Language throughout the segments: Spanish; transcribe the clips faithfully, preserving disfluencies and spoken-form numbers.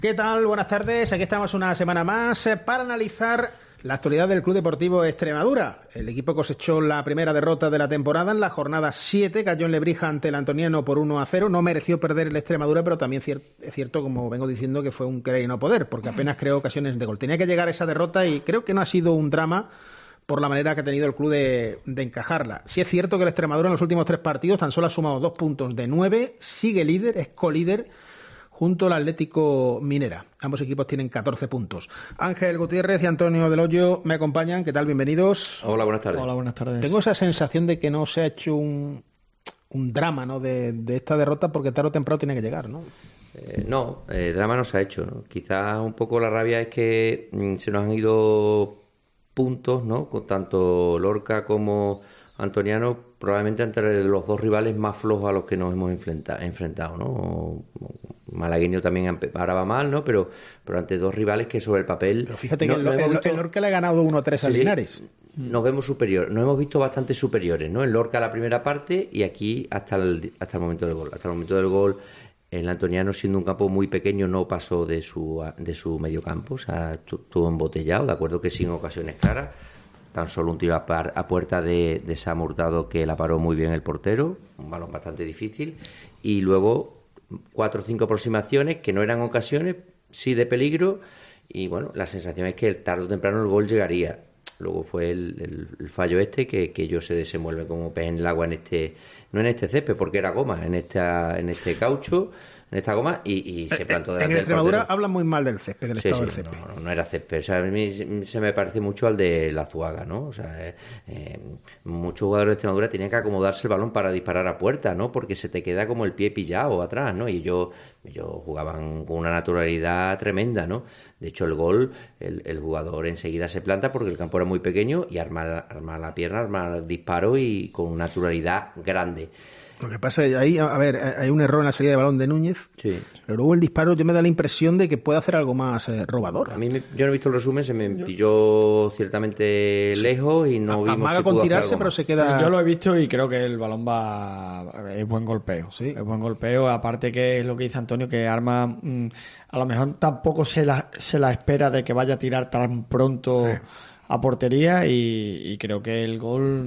¿Qué tal? Buenas tardes. Aquí estamos una semana más para analizar la actualidad del Club Deportivo Extremadura. El equipo cosechó la primera derrota de la temporada en la jornada siete, cayó en Lebrija ante el Antoniano por uno a cero. No mereció perder el Extremadura, pero también es cierto, como vengo diciendo, que fue un querer y no poder, porque apenas creó ocasiones de gol. Tenía que llegar esa derrota y creo que no ha sido un drama por la manera que ha tenido el club de, de encajarla. Sí es cierto que el Extremadura en los últimos tres partidos tan solo ha sumado dos puntos de nueve, sigue líder, es colíder, junto al Atlético Minera. Ambos equipos tienen catorce puntos. Ángel Gutiérrez y Antonio Del Hoyo me acompañan. ¿Qué tal? Bienvenidos. Hola, buenas tardes. Hola, buenas tardes. Tengo esa sensación de que no se ha hecho un, un drama, ¿no?, de, de esta derrota, porque tarde o temprano tiene que llegar, ¿no? Eh, no, eh, drama no se ha hecho, ¿no? Quizás un poco la rabia es que mmm, se nos han ido puntos, ¿no?, con tanto Lorca como Antoniano, probablemente entre los dos rivales más flojos a los que nos hemos enfrenta, enfrentado, ¿no? Malagueño también ahora va mal, ¿no? Pero, pero ante dos rivales que sobre el papel... Pero fíjate no, que el, no el, visto... el Lorca le ha ganado uno a tres sí, al sí, Linares. Nos vemos superiores, nos hemos visto bastante superiores, ¿no? En Lorca la primera parte y aquí hasta el, hasta el momento del gol. Hasta el momento del gol, el Antoniano, siendo un campo muy pequeño, no pasó de su, de su medio campo, o sea, estuvo embotellado, de acuerdo que sin ocasiones claras. Tan solo un tiro a, par, a puerta de, de Sam Hurtado, que la paró muy bien el portero, un balón bastante difícil, y luego cuatro o cinco aproximaciones que no eran ocasiones, sí de peligro, y bueno, la sensación es que tarde o temprano el gol llegaría. Luego fue el, el, el fallo este, que, que ellos se desenvuelven como pez en el agua en este, no en este césped, porque era goma, en esta, en este caucho, en esta goma, y, y se plantó delante en del Extremadura portero. Hablan muy mal del césped, del Sí, estado sí, del césped. no, no, no era césped, o sea, a mí se me parece mucho al de la Zuaga, ¿no? O sea, eh, eh, muchos jugadores de Extremadura tenían que acomodarse el balón para disparar a puerta, ¿no? Porque se te queda como el pie pillado atrás, ¿no? Y ellos, ellos jugaban con una naturalidad tremenda, ¿no? De hecho, el gol, el, el jugador enseguida se planta porque el campo era muy pequeño y arma, arma la pierna, arma el disparo y con naturalidad grande. Lo que pasa es ahí, a ver, hay un error en la salida de balón de Núñez, sí, pero luego el disparo yo me da la impresión de que puede hacer algo más eh, robador. A mí me, yo no he visto el resumen, se me pilló ciertamente sí. lejos y no a, vimos si con pudo tirarse, pero se queda... Yo lo he visto y creo que el balón va... es buen golpeo, sí. es buen golpeo, aparte que es lo que dice Antonio, que Arma mmm, a lo mejor tampoco se la, se la espera de que vaya a tirar tan pronto sí. a portería y, y creo que el gol...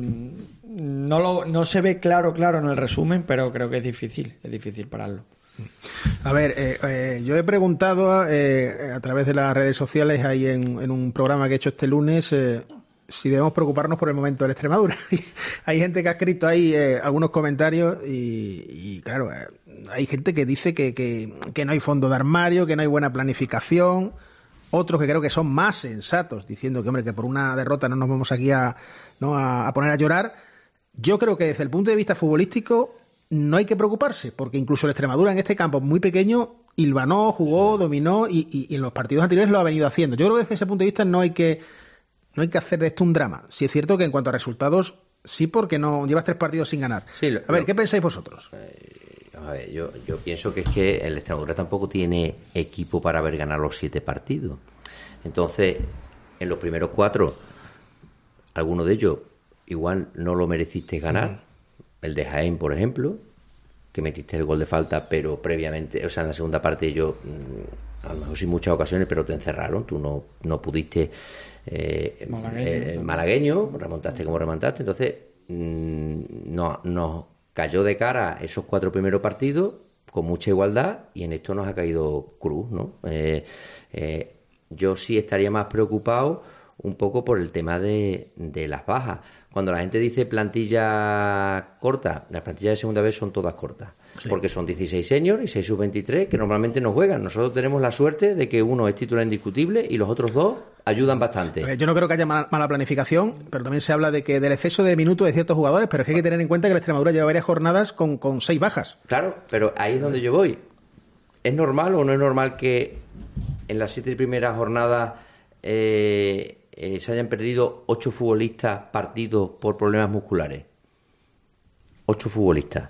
No, lo, no se ve claro, claro en el resumen, pero creo que es difícil, es difícil pararlo. A ver, eh, eh, yo he preguntado eh, a través de las redes sociales, ahí en, en un programa que he hecho este lunes, eh, si debemos preocuparnos por el momento del Extremadura. Hay gente que ha escrito ahí eh, algunos comentarios y, y claro, eh, hay gente que dice que, que, que no hay fondo de armario, que no hay buena planificación. Otros que creo que son más sensatos, diciendo que, hombre, que por una derrota no nos vamos aquí a, ¿no? a, a poner a llorar. Yo creo que desde el punto de vista futbolístico no hay que preocuparse, porque incluso el Extremadura en este campo muy pequeño hilvanó, jugó, dominó y, y, y en los partidos anteriores lo ha venido haciendo. Yo creo que desde ese punto de vista no hay que no hay que hacer de esto un drama. Sí es cierto que en cuanto a resultados, sí, porque no llevas tres partidos sin ganar. Sí, lo, a ver, lo, ¿qué pensáis vosotros? Eh, a ver, yo, yo pienso que es que el Extremadura tampoco tiene equipo para haber ganado los siete partidos. Entonces, en los primeros cuatro, alguno de ellos igual no lo mereciste ganar. Uh-huh. El de Jaén, por ejemplo, que metiste el gol de falta, pero previamente, o sea, en la segunda parte yo, a lo mejor sin muchas ocasiones, pero te encerraron, tú no, no pudiste eh, malagueño, eh, malagueño, remontaste como remontaste, entonces mmm, no, nos cayó de cara esos cuatro primeros partidos con mucha igualdad y en esto nos ha caído cruz, ¿no? Eh, eh, yo sí estaría más preocupado un poco por el tema de, de las bajas. Cuando la gente dice plantilla corta, las plantillas de segunda vez son todas cortas, sí. Porque son dieciséis senior y seis sub veintitrés que normalmente no juegan. Nosotros tenemos la suerte de que uno es titular indiscutible y los otros dos ayudan bastante. Yo no creo que haya mala, mala planificación, pero también se habla de que del exceso de minutos de ciertos jugadores, pero es que hay que tener en cuenta que la Extremadura lleva varias jornadas con, con seis bajas. Claro, pero ahí es donde yo voy. ¿Es normal o no es normal que en las siete primeras jornadas eh, Eh, se hayan perdido ocho futbolistas partidos por problemas musculares? Ocho futbolistas.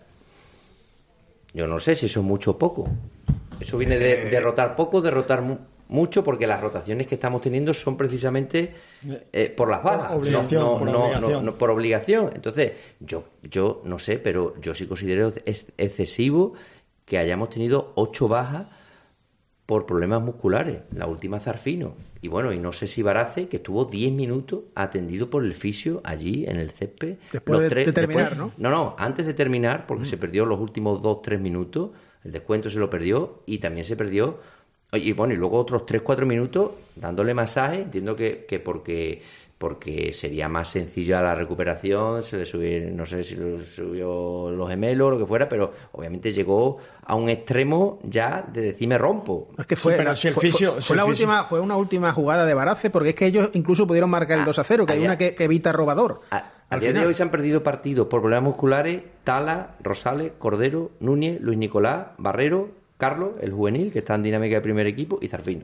Yo no sé si eso es mucho o poco. Eso viene de derrotar poco, derrotar mu- mucho, porque las rotaciones que estamos teniendo son precisamente eh, por las bajas, por obligación, no, no, por, no, obligación. No, no por obligación. Entonces, yo, yo no sé, pero yo sí considero es excesivo que hayamos tenido ocho bajas por problemas musculares, la última Zarfino. Y bueno, y no sé si Barace, que estuvo diez minutos atendido por el fisio allí en el césped. Después de, tres, de terminar, después, ¿no? No, no, antes de terminar, porque mm. se perdió los últimos dos, tres minutos, el descuento se lo perdió y también se perdió, y bueno, y luego otros tres, cuatro minutos dándole masaje, entiendo que, que porque... porque sería más sencilla la recuperación, se le subió, no sé si le subió los gemelos o lo que fuera, pero obviamente llegó a un extremo ya de decir me rompo. Es que fue, sí, pero si el fue, fisio, fue, si fue el la fisio. última, fue una última jugada de Barace, porque es que ellos incluso pudieron marcar el Ah, dos a cero, que hay allá. una que, que evita robador. A, a día final. de hoy se han perdido partidos por problemas musculares: Tala, Rosales, Cordero, Núñez, Luis Nicolás, Barrero, Carlos, el juvenil, que está en dinámica de primer equipo, y Zarfino.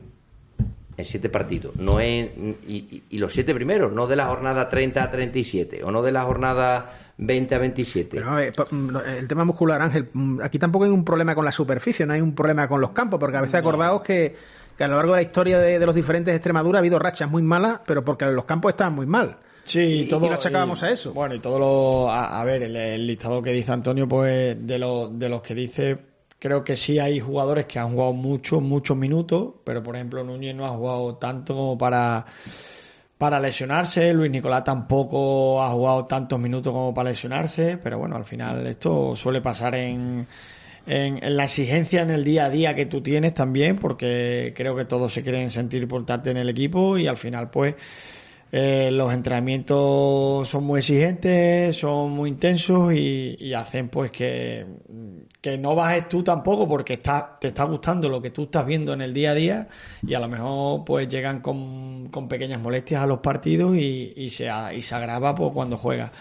En siete partidos, no es, y, y, y los siete primeros, no de la jornada treinta a treinta y siete, o no de la jornada veinte a veintisiete. Pero, ver, el tema muscular, Ángel, aquí tampoco hay un problema con la superficie, no hay un problema con los campos, porque a veces acordaos que, que a lo largo de la historia de, de los diferentes Extremadura ha habido rachas muy malas, pero porque los campos estaban muy mal. Sí, y, todo, y lo achacábamos y, a eso. Bueno, y todo lo... A, a ver, el, el listado que dice Antonio, pues de, lo, de los que dice... Creo que sí hay jugadores que han jugado muchos, muchos minutos, pero por ejemplo Núñez no ha jugado tanto como para, para lesionarse, Luis Nicolás tampoco ha jugado tantos minutos como para lesionarse, pero bueno, al final esto suele pasar en, en, en la exigencia en el día a día que tú tienes también, porque creo que todos se quieren sentir importantes en el equipo y al final pues... Eh, los entrenamientos son muy exigentes, son muy intensos y, y hacen pues que, que no bajes tú tampoco porque está, te está gustando lo que tú estás viendo en el día a día y a lo mejor pues llegan con, con pequeñas molestias a los partidos y, y, se, y se agrava pues, cuando juega.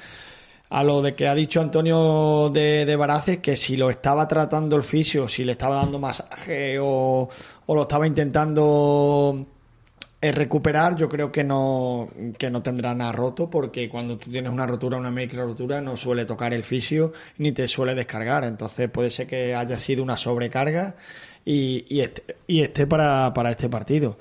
A lo de que ha dicho Antonio de, de Barace, que si lo estaba tratando el fisio, si le estaba dando masaje o, o lo estaba intentando... Es recuperar, yo creo que no que no tendrá nada roto, porque cuando tú tienes una rotura, una micro rotura, no suele tocar el fisio ni te suele descargar, entonces puede ser que haya sido una sobrecarga y, y esté, y esté para, para este partido.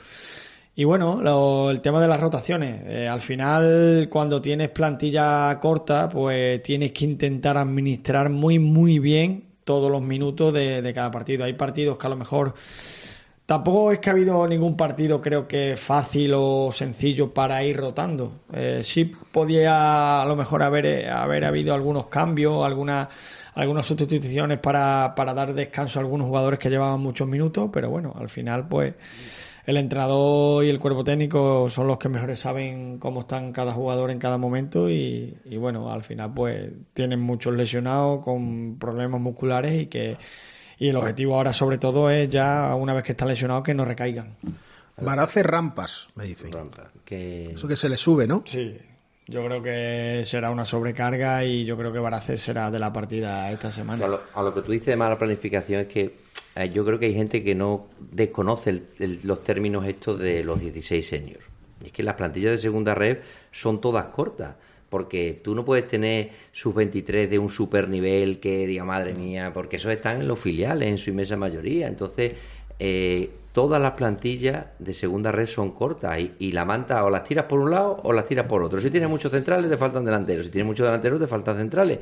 Y bueno, lo, el tema de las rotaciones, eh, al final cuando tienes plantilla corta, pues tienes que intentar administrar muy muy bien todos los minutos de, de cada partido. Hay partidos que a lo mejor... Tampoco es que ha habido ningún partido, creo que fácil o sencillo para ir rotando. Eh, sí podía a lo mejor haber, haber habido algunos cambios, algunas, algunas sustituciones para, para dar descanso a algunos jugadores que llevaban muchos minutos, pero bueno, al final pues el entrenador y el cuerpo técnico son los que mejores saben cómo están cada jugador en cada momento y, y bueno, al final pues tienen muchos lesionados con problemas musculares y que... Y el objetivo ahora, sobre todo, es ya, una vez que están lesionados, que no recaigan. Barace rampas, me dicen. Rampas, que... Eso que se le sube, ¿no? Sí, yo creo que será una sobrecarga y yo creo que Barace será de la partida esta semana. A lo, a lo que tú dices de mala planificación es que eh, yo creo que hay gente que no desconoce el, el, los términos estos de los dieciséis seniors. Y es que las plantillas de segunda red son todas cortas. Porque tú no puedes tener sub veintitrés de un super nivel que diga, madre mía, porque esos están en los filiales, en su inmensa mayoría. Entonces, eh, todas las plantillas de segunda red son cortas y, y la manta o las tiras por un lado o las tiras por otro. Si tienes muchos centrales, te faltan delanteros. Si tienes muchos delanteros, te faltan centrales.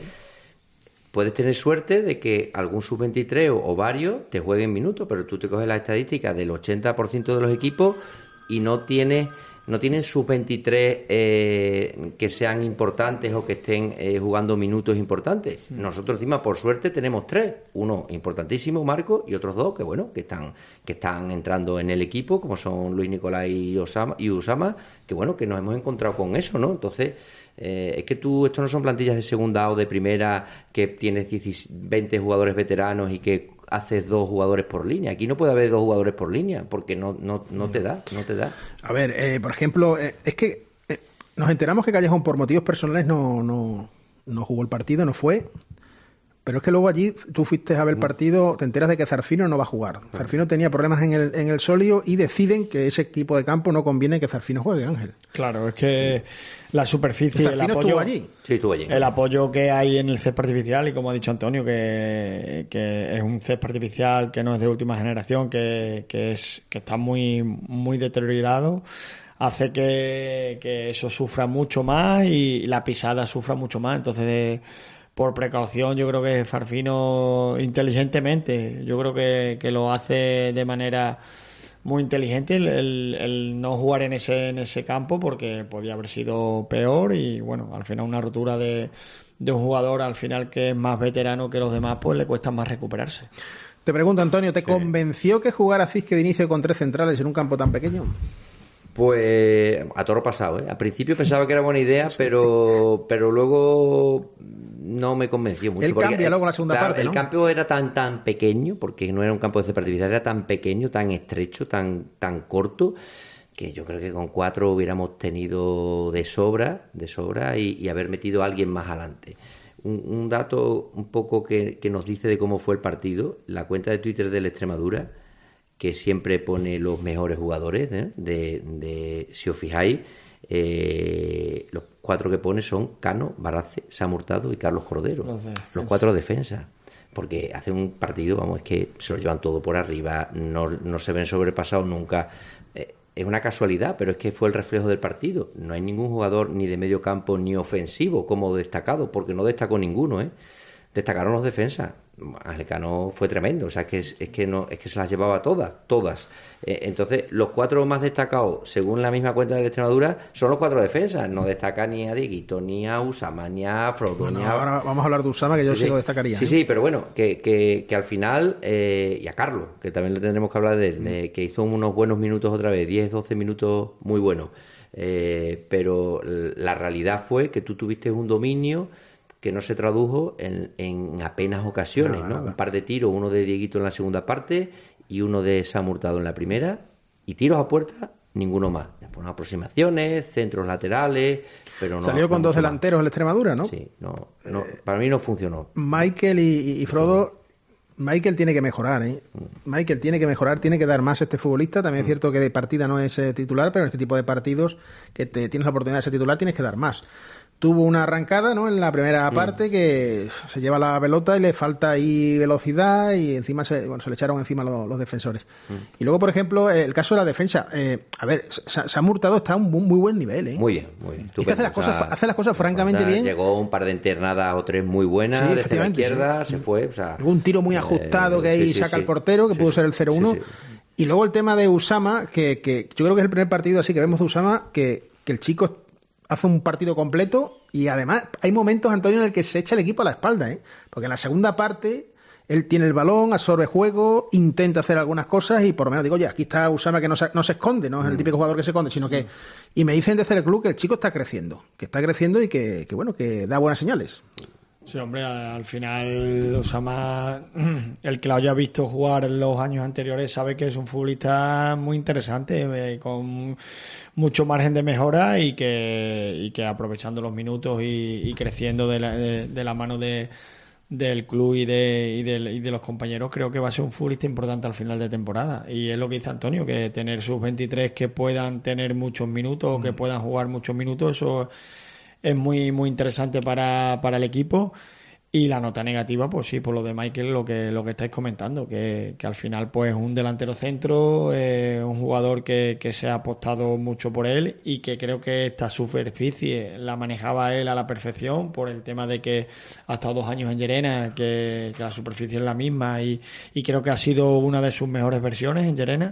Puedes tener suerte de que algún sub veintitrés o, o varios te jueguen minutos, pero tú te coges las estadísticas del ochenta por ciento de los equipos y no tienes... no tienen sub veintitrés eh, que sean importantes o que estén eh, jugando minutos importantes. Sí. Nosotros encima, por suerte, tenemos tres. Uno importantísimo, Marco, y otros dos que bueno, que están que están entrando en el equipo, como son Luis Nicolás y Osama, y Usama, que bueno, que nos hemos encontrado con eso, ¿no? Entonces, eh, es que tú, esto no son plantillas de segunda o de primera que tienes diez, veinte jugadores veteranos y que haces dos jugadores por línea. Aquí no puede haber dos jugadores por línea porque no no no te da, no te da. A ver, eh, por ejemplo, eh, es que eh, nos enteramos que Callejón por motivos personales no, no, no jugó el partido, no fue. Pero es que luego allí tú fuiste a ver el partido, te enteras de que Zarfino no va a jugar. Zarfino tenía problemas en el, en el solio y deciden que ese equipo de campo no conviene que Zarfino juegue, Ángel. Claro, es que la superficie, Zarfino el apoyo, estuvo allí. Sí, estuvo allí. El apoyo que hay en el césped artificial, y como ha dicho Antonio, que, que es un césped artificial que no es de última generación, que, que, es, que está muy, muy deteriorado, hace que, que eso sufra mucho más y la pisada sufra mucho más. Entonces... De, por precaución, yo creo que Zarfino inteligentemente, yo creo que, que lo hace de manera muy inteligente el, el, el no jugar en ese en ese campo, porque podía haber sido peor. Y bueno, al final una rotura de, de un jugador al final que es más veterano que los demás, pues le cuesta más recuperarse. Te pregunto, Antonio, ¿te sí. convenció que jugar a Cizque de inicio con tres centrales en un campo tan pequeño? Pues a toro pasado, ¿eh? Al principio pensaba que era buena idea, pero pero luego no me convenció mucho. Él cambia luego en la segunda claro, parte, ¿no? El campo era tan tan pequeño, porque no era un campo de césped artificial, era tan pequeño, tan estrecho, tan tan corto, que yo creo que con cuatro hubiéramos tenido de sobra, de sobra y, y haber metido a alguien más adelante. Un, un dato un poco que, que nos dice de cómo fue el partido, la cuenta de Twitter del Extremadura, que siempre pone los mejores jugadores, ¿eh? de, de, si os fijáis, eh, los cuatro que pone son Cano, Barace, Sam Hurtado y Carlos Cordero. Los, los cuatro defensas. Porque hace un partido, vamos, es que se lo llevan todo por arriba, no, no se ven sobrepasados nunca. Eh, es una casualidad, pero es que fue el reflejo del partido. No hay ningún jugador ni de medio campo ni ofensivo como destacado, porque no destacó ninguno, ¿eh? Destacaron los defensas. Ángel Cano fue tremendo, o sea, es que, es, es que no es que se las llevaba todas, todas. Eh, entonces, los cuatro más destacados, según la misma cuenta de la Extremadura, son los cuatro defensas. No destaca ni a Dieguito, ni a Usama, ni a Frodo. Bueno, ni a... ahora vamos a hablar de Usama, que yo sí, sí lo destacaría. Sí, ¿eh? sí, pero bueno, que, que, que al final, eh, y a Carlos, que también le tendremos que hablar de él, mm. de, que hizo unos buenos minutos otra vez, diez, doce minutos muy buenos. Eh, pero la realidad fue que tú tuviste un dominio que no se tradujo en, en apenas ocasiones, nada, ¿no? Nada. Un par de tiros, uno de Dieguito en la segunda parte y uno de Sam Hurtado en la primera, y tiros a puerta, ninguno más. Después aproximaciones, centros laterales, pero no... Salió con no dos delanteros en la Extremadura, ¿no? Sí, no, no eh, para mí no funcionó. Michael y, y Frodo... Michael tiene que mejorar, ¿eh? Michael tiene que mejorar, tiene que dar más a este futbolista. También es cierto que de partida no es eh, titular, pero en este tipo de partidos que te tienes la oportunidad de ser titular tienes que dar más. Tuvo una arrancada, ¿no?, en la primera parte, que se lleva la pelota y le falta ahí velocidad, y encima se, bueno, se le echaron encima los, los defensores. Y luego, por ejemplo, el caso de la defensa. Eh, a ver, Sam Hurtado está a un muy buen nivel, ¿eh? Muy bien, muy bien. Es que hace las, cosas, o sea, hace las cosas francamente bien. Llegó un par de internadas o tres muy buenas, sí, desde la izquierda, sí. se fue. O sea, un tiro muy ajustado eh, que ahí sí, sí, saca sí. el portero, que sí, pudo sí. ser el cero uno. Sí, sí. Y luego el tema de Usama, que, que yo creo que es el primer partido así que vemos de Usama, que, que el chico hace un partido completo, y además hay momentos, Antonio, en el que se echa el equipo a la espalda, ¿eh? Porque en la segunda parte él tiene el balón, absorbe juego, intenta hacer algunas cosas, y por lo menos digo, oye, aquí está Usama, que no se, no se esconde, no es el típico jugador que se esconde, sino que... Y me dicen desde el club que el chico está creciendo, que está creciendo y que, que bueno, que da buenas señales. Sí, hombre, al final Usama, el que lo haya visto jugar en los años anteriores, sabe que es un futbolista muy interesante, eh, con mucho margen de mejora, y que, y que aprovechando los minutos y, y creciendo de la, de, de la mano de, del club y de, y, de, y de los compañeros, creo que va a ser un futbolista importante al final de temporada. Y es lo que dice Antonio, que tener sus veintitrés que puedan tener muchos minutos, o que puedan jugar muchos minutos, eso es muy muy interesante para, para el equipo. Y la nota negativa, pues sí, por lo de Michael, lo que lo que estáis comentando, que, que al final pues un delantero centro, eh, un jugador que, que se ha apostado mucho por él, y que creo que esta superficie la manejaba él a la perfección, por el tema de que ha estado dos años en Llerena, que, que la superficie es la misma, y, y creo que ha sido una de sus mejores versiones en Llerena.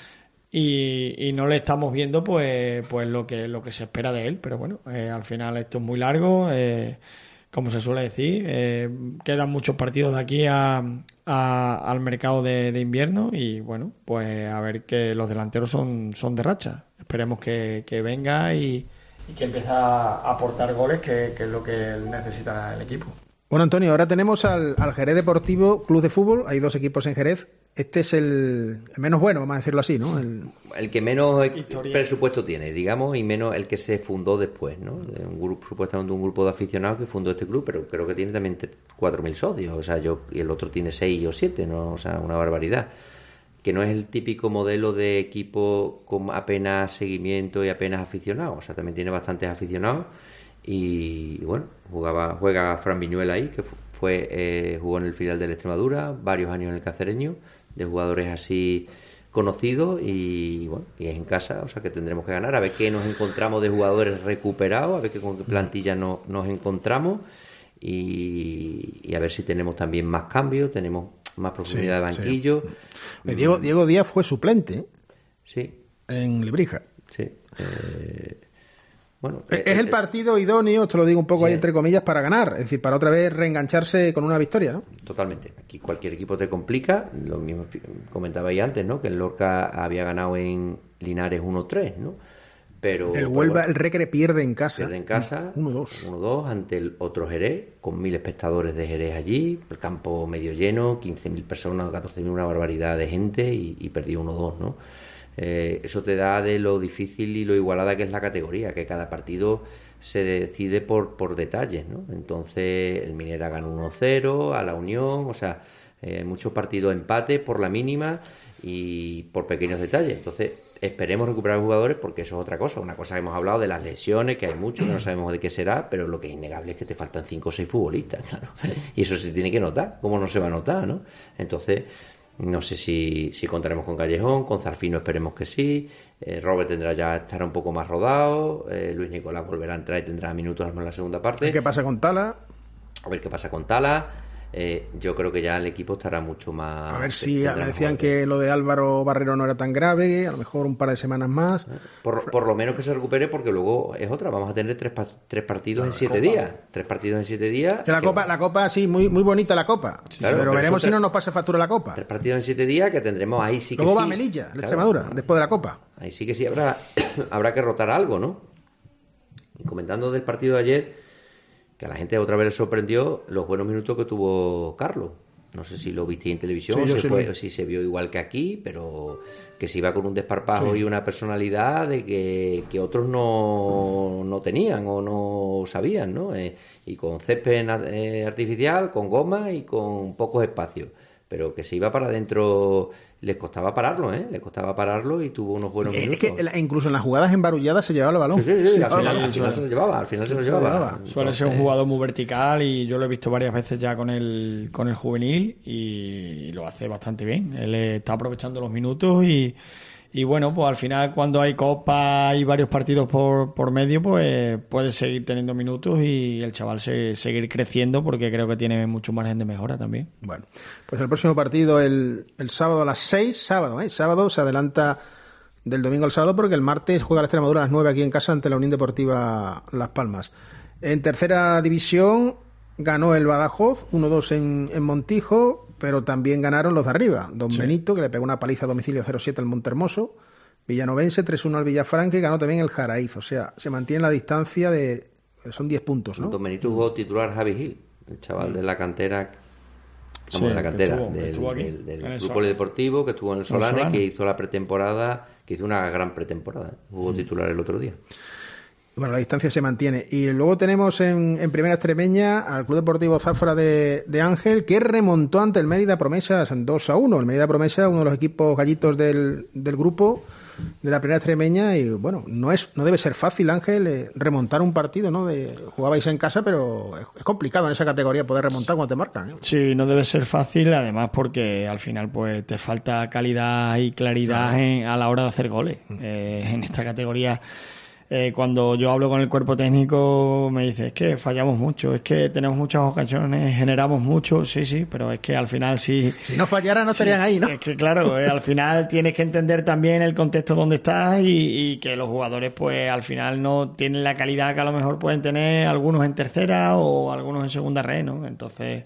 Y, y no le estamos viendo pues pues lo que lo que se espera de él, pero bueno, eh, al final esto es muy largo, eh, como se suele decir, eh, quedan muchos partidos de aquí a, a, al mercado de, de invierno, y bueno, pues a ver, que los delanteros son, son de racha, esperemos que, que venga y, y que empiece a aportar goles, que, que es lo que necesita el equipo. Bueno, Antonio, ahora tenemos al, al Jerez Deportivo Club de Fútbol. Hay dos equipos en Jerez. Este es el, el menos bueno, vamos a decirlo así, ¿no? El, el que menos Historia. presupuesto tiene, digamos, y menos el que se fundó después, ¿no? Un grupo, supuestamente un grupo de aficionados que fundó este club, pero creo que tiene también cuatro mil socios, o sea, yo y el otro tiene seis o siete, ¿no? O sea, una barbaridad. Que no es el típico modelo de equipo con apenas seguimiento y apenas aficionados, o sea, también tiene bastantes aficionados. Y bueno, jugaba juega Fran Viñuela ahí, que fue eh, jugó en el filial de la Extremadura, varios años en el Cacereño, de jugadores así conocidos, y bueno, y es en casa, o sea que tendremos que ganar, a ver qué nos encontramos de jugadores recuperados, a ver qué con qué plantilla no, nos encontramos, y, y a ver si tenemos también más cambios, tenemos más profundidad sí, de banquillo. Sí. Diego, Diego Díaz fue suplente, Sí. En Lebrija. Sí. Eh, bueno, es eh, el eh, partido idóneo, te lo digo un poco sí. ahí entre comillas, para ganar. Es decir, para otra vez reengancharse con una victoria, ¿no? Totalmente. Aquí cualquier equipo te complica. Lo mismo comentabais antes, ¿no? Que el Lorca había ganado en Linares uno tres, ¿no? Pero el pero Huelva, bueno, el Recre pierde en casa. pierde en casa uno dos. uno dos ante el otro Jerez, con mil espectadores de Jerez allí, el campo medio lleno, quince mil personas, catorce mil, una barbaridad de gente, y, y perdió uno dos, ¿no? Eh, eso te da de lo difícil y lo igualada que es la categoría, que cada partido se decide por, por detalles, ¿no? Entonces el Minera ganó uno cero a la Unión, o sea, eh, muchos partidos empate por la mínima y por pequeños detalles. Entonces esperemos recuperar jugadores, porque eso es otra cosa. Una cosa que hemos hablado de las lesiones, que hay muchos, que no sabemos de qué será, pero lo que es innegable es que te faltan cinco o seis futbolistas, claro. Y eso se tiene que notar. ¿Cómo no se va a notar, no? Entonces, no sé si, si contaremos con Callejón, con Zarfino esperemos que sí. Eh, Robert tendrá ya estará un poco más rodado. Eh, Luis Nicolás volverá a entrar y tendrá minutos en la segunda parte. ¿Qué pasa con Tala? A ver qué pasa con Tala. Eh, yo creo que ya el equipo estará mucho más... A ver si me decían que lo de Álvaro Barrero no era tan grave, a lo mejor un par de semanas más. Por, por lo menos que se recupere, porque luego es otra, vamos a tener tres, tres partidos en siete días. Tres partidos en siete días. Que la que... copa, la copa sí, muy, muy bonita la copa. Sí, claro, pero, pero veremos si tres... no nos pasa factura la copa. Tres partidos en siete días que tendremos ahí sí que luego sí. va Melilla, la claro, Extremadura, después de la copa. Ahí sí que sí habrá, habrá que rotar algo, ¿no? Y comentando del partido de ayer, que a la gente otra vez le sorprendió los buenos minutos que tuvo Carlos. No sé si lo viste en televisión, sí, o, si fue, o si se vio igual que aquí, pero que se iba con un desparpajo sí. y una personalidad de que, que otros no, no tenían o no sabían, ¿no? Eh, y con césped eh, artificial, con goma y con pocos espacios. Pero que se iba para adentro, les costaba pararlo, ¿eh? Les costaba pararlo y tuvo unos buenos es minutos. Es que incluso en las jugadas embarulladas se llevaba el balón. Sí, sí, sí, sí al, final, al final se lo llevaba, al final se lo llevaba. Entonces, suele ser un jugador muy vertical y yo lo he visto varias veces ya con el, con el juvenil y, y lo hace bastante bien. Él está aprovechando los minutos y... Y bueno, pues al final cuando hay copa y varios partidos por, por medio, pues puede seguir teniendo minutos y el chaval se, seguir creciendo porque creo que tiene mucho margen de mejora también. Bueno, pues el próximo partido el, el sábado a las seis, sábado, ¿eh? Sábado se adelanta del domingo al sábado porque el martes juega la Extremadura a las nueve aquí en casa ante la Unión Deportiva Las Palmas. En tercera división ganó el Badajoz, uno dos en, en Montijo, pero también ganaron los de arriba. Don sí. Benito, que le pegó una paliza a domicilio cero siete al Montehermoso. Villanovense tres uno al Villafranca y ganó también el Jaraíz. O sea, se mantiene la distancia de... Son diez puntos, ¿no? Don Benito jugó titular Javi Gil, el chaval de la cantera... Sí, de la cantera estuvo, del, estuvo aquí, del, del grupo Sol. polideportivo que estuvo en el Solane, Solane, que hizo la pretemporada, que hizo una gran pretemporada. Jugó titular el otro día. Bueno, la distancia se mantiene. Y luego tenemos en, en Primera Extremeña al Club Deportivo Zafra de, de Ángel, que remontó ante el Mérida Promesas dos a uno. El Mérida Promesas, uno de los equipos gallitos del, del grupo de la Primera Extremeña, y bueno, no es no debe ser fácil, Ángel, eh, remontar un partido, ¿no? De, jugabais en casa, pero es, es complicado en esa categoría poder remontar cuando te marcan, ¿eh? Sí, no debe ser fácil, además porque al final pues te falta calidad y claridad claro. en, a la hora de hacer goles. Eh, en esta categoría... Eh, cuando yo hablo con el cuerpo técnico me dice, es que fallamos mucho, es que tenemos muchas ocasiones, generamos mucho, sí, sí, pero es que al final sí... Si no fallara no estarían sí, ahí, ¿no? Es que claro, eh, al final tienes que entender también el contexto donde estás y, y que los jugadores pues al final no tienen la calidad que a lo mejor pueden tener algunos en tercera o algunos en segunda red, ¿no? Entonces...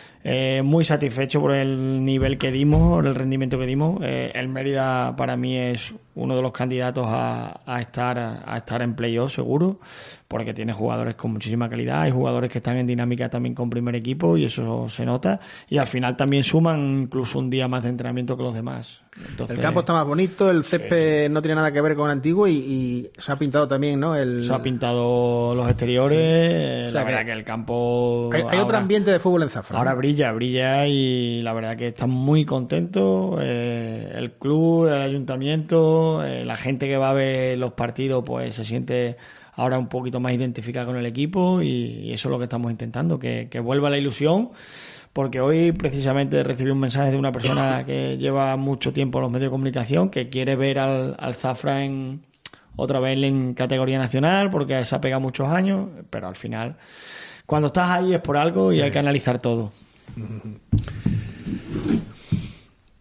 Eh, muy satisfecho por el nivel que dimos, por el rendimiento que dimos. Eh, el Mérida para mí es uno de los candidatos a, a estar a estar en playoff seguro, porque tiene jugadores con muchísima calidad, hay jugadores que están en dinámica también con primer equipo y eso se nota, y al final también suman incluso un día más de entrenamiento que los demás. Entonces, el campo está más bonito, el césped sí, sí. no tiene nada que ver con el antiguo y, y se ha pintado también, ¿no? El... Se ha pintado los exteriores, sí. o sea, la verdad que, que el campo... Hay, hay ahora, otro ambiente de fútbol en Zafra. Ahora ¿no? brilla, brilla y la verdad que están muy contentos, eh, el club, el ayuntamiento, eh, la gente que va a ver los partidos pues se siente... ahora un poquito más identificada con el equipo y, y eso es lo que estamos intentando, que, que vuelva la ilusión, porque hoy precisamente recibí un mensaje de una persona que lleva mucho tiempo en los medios de comunicación, que quiere ver al, al Zafra en, otra vez en categoría nacional, porque se ha pegado muchos años, pero al final, cuando estás ahí es por algo y hay que analizar todo.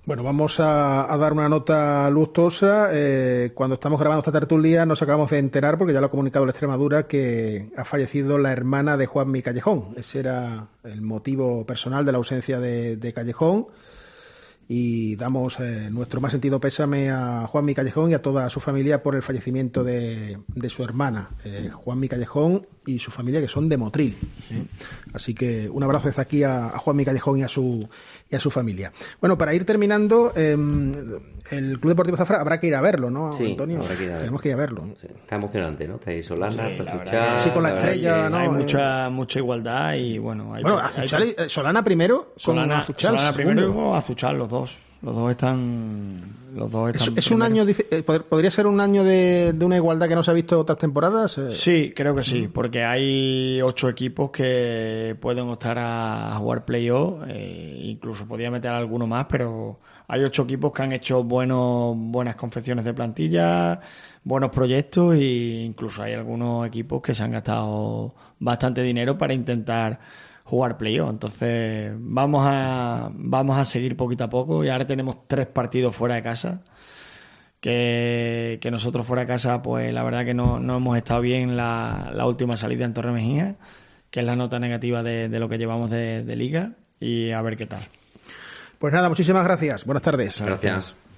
Bueno, vamos a, a dar una nota luctuosa. Eh, cuando estamos grabando esta tertulia nos acabamos de enterar, porque ya lo ha comunicado la Extremadura, que ha fallecido la hermana de Juanmi Callejón. Ese era el motivo personal de la ausencia de, de Callejón. Y damos eh, nuestro más sentido pésame a Juanmi Callejón y a toda su familia por el fallecimiento de, de su hermana, eh, Juanmi Callejón y su familia, que son de Motril. ¿eh? Así que un abrazo desde aquí a, a Juanmi Callejón y a su y a su familia. Bueno, para ir terminando, eh, el Club Deportivo Zafra habrá que ir a verlo, ¿no, sí, Antonio? Habrá que ir a Tenemos que ir a verlo. Sí, está emocionante, ¿no? Está ahí Solana, Sí, está la Azuchal, sí, con la estrella, ¿no? Hay Eh, mucha mucha igualdad y bueno... Hay, Bueno, hay- Azuchal, y- Solana primero, Solana, con Azuchal Solana segundo. primero y luego Azuchal, los dos. Los dos están... Los dos Es, están es un primero. año, dice- eh, pod- podría ser un año de, de una igualdad que no se ha visto otras temporadas. eh. Sí, creo que sí, porque hay ocho equipos que pueden optar a, a jugar playoff, eh, incluso podría meter alguno más, pero hay ocho equipos que han hecho buenos, buenas confecciones de plantilla, buenos proyectos e incluso hay algunos equipos que se han gastado bastante dinero para intentar jugar playoff. Entonces vamos a, vamos a seguir poquito a poco y ahora tenemos tres partidos fuera de casa. Que, que nosotros fuera de casa, pues la verdad que no, no hemos estado bien la, la última salida en Torremejía, que es la nota negativa de, de lo que llevamos de, de liga, y a ver qué tal. Pues nada, muchísimas gracias. Buenas tardes. Gracias.